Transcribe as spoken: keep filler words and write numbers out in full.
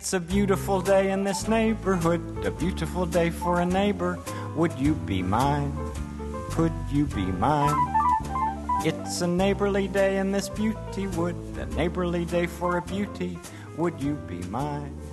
It's a beautiful day in this neighborhood, a beautiful day for a neighbor. Would you be mine? Could you be mine? It's a neighborly day in this beauty wood, a neighborly day for a beauty. Would you be mine?